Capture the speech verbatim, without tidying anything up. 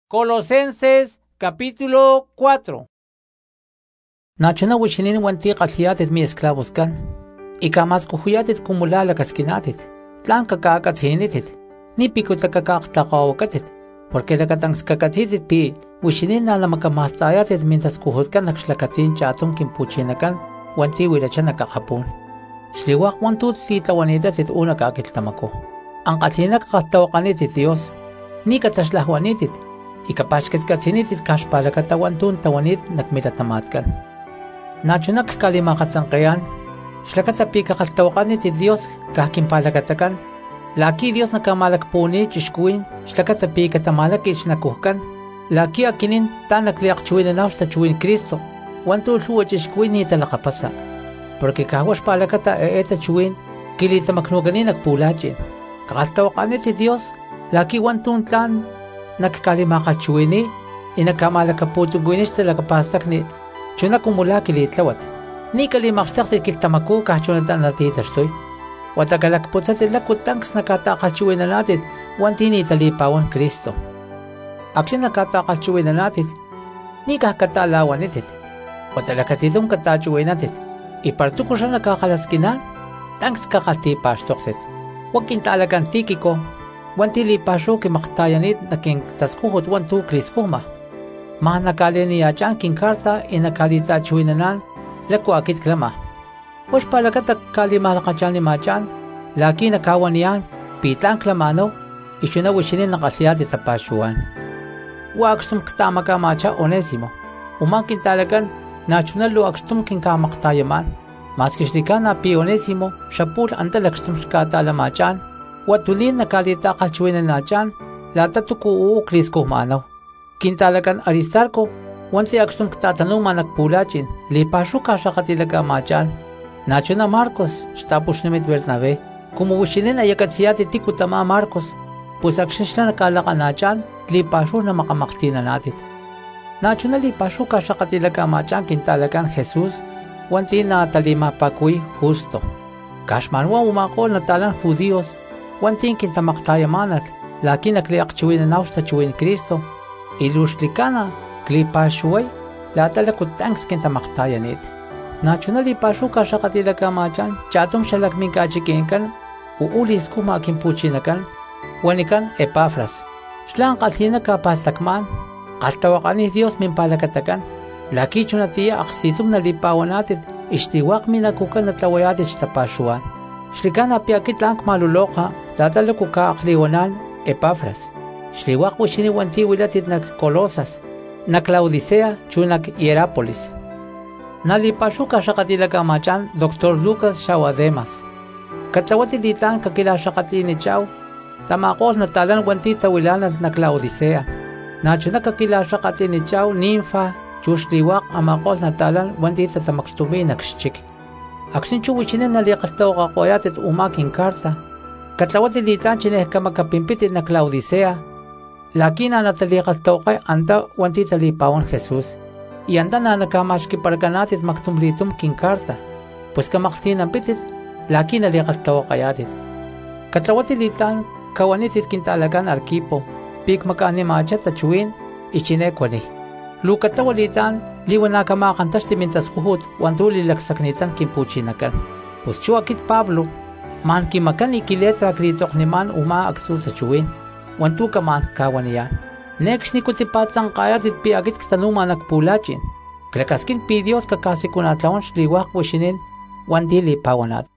Colosenses capítulo cuatro. Nachuna wishinin wanti qalhiyatit mi esclavos kan. Ikamas kuhuyatit kumula lakaskinatit. Tlan kakakatsinitit. Ni pikutakaktaqawakatit. Porque lakatangs kakatitit pi wishinin na namakamastayatit mientras kuhutkan nakslakatin chatum kimpuchinakan wanti wilachan nakakapun. Shliwak wantut titawanitatit una kakiltamako. Ang katlinak kakatawakanitit Dios. Ni katashlahwanitit. Ikapashkatkatsinitit kashpalakatawantun tawanit nakmitatamatkan. Nachunak kalimakatsankayan, shlakatapi kakaltawakanit Dios kakimpalakatakan, laki Dios nakamalakpuni chishkuin, shlakatapi katamalakich nakuhkan, laki akinin tan nakliakchuin anaws tachuin Cristo, wantul huwa chishkuin ni talakapasa. Porque kawash palakata e etachuin, kilitamaknuganin nakpulachin. Kakaltawakanit Dios, laki wantun tan nakakalimakatchuini, inakamalakaputuguinis talakapastak ni chunakumula kilitlawat. Ni kalimakstakti kitamaku kahchunatan natitashtoy. Watakalakputsatilakutanks nakatakachuina natit wantini talipawan Cristo. Aksyon nakatakachuina natit, ni kahkatalawan itit. Watalakatitong katachuinatit. Ipartuko siya nakakalaskinan, tanks kakatipastoksit. Huwag kintalagan tikiko, wanti pasyo kimaktayanit na king taskuhot wantu kriskuma. Mga nakali niya dyan king karta inakalita chuinanan laku akit klama. Wash palagata kalimalaka dyan ni madyan, laki nakawan niyan pitang klamano, isyo na wishinin nakasiyat itapasyuan. Wakstum katama ka macha onesimo, umangkin talagan nasyonalo akstum king kamaktayaman, maskishlika na pi onesimo, syapul antalakstum skata alamachan, watulin nakalita kachuina na dyan, latatuku krisko manaw. Kintalagan Aristarko, wansi akstum ktatanong manakpulachin, lipasyo ka siya katilaga madyan. Nacho na Marcos, stapos namit Bernabe, kumuwishinin ayakatsiyati tikutama Marcos, pues aksyon siya nakalaka na dyan, lipasyo na makamaktina natit. Nacho na lipasyo ka siya katilaga madyan, kintalagan Jesus, wansi na talima pakuy justo. Kashmanwa umako na talang Judíos, wanting kintamaktayamanat, laki nakliakchuin na naus tachuin Kristo, ilushlikana, klipashuay, latalakutangs kintamaktayanit. National ipashu ka siya katilaga madyan, chatum siya lakming kachikinkan, uulis kumakimpuchinakan, wanikan Epafras. Silang katlina ka pastakman, katawakan ni Dios min palakatakan, laki chunatiya aksitum na lipawan natin, istiwak minakukan na tawayatit tapashuan. Shlikan apiakit lang maluloka, latalaku ka akliwanan, Epafras. Shliwak wishini wanti wilatit nag Colosas, na Laodicea, chunak Hierapolis. Nalipasyo ka siya katilaga machan, Doctor Lucas Shawademas. Katawati ditang kakila siya katini Chow, tamakos na talan wanti tawilan at na Laodicea. Nacho na kakila siya katini Chow, Nympha, chushliwak amakos na talan wanti tatamakstumi nakshchik. Aksin chuwichinin nalikataw kakoyat at umaking karta. Katlawat ilitan chineh ka magkapimpitin na Laodicea. Laki na natalikataw kay anda wanti talipawan Jesus. Ianda na nagkamashki parganatit magtumlitum king karta. Pues kamaktin ang pitit, laki nalikataw kayatit. Katlawat ilitan kawanitit kintalagan arkipo. Pik makaanimadya tachuin, ichinekwali. Lukatawalitan, liwan na kamakantas timintas kuhut, wanto lilaksaknitan kimpuchinakan. Pues chuakit Pablo, man kimakan ikiletra kritok ni man uma aksul tachuin, wanto kaman kawaniyan. Next ni kutipatang kayatit piagit katanuma nakpulachin. Klakaskin pi Dios kakasi kunatawan shliwak wishinin, wanti lipawanat.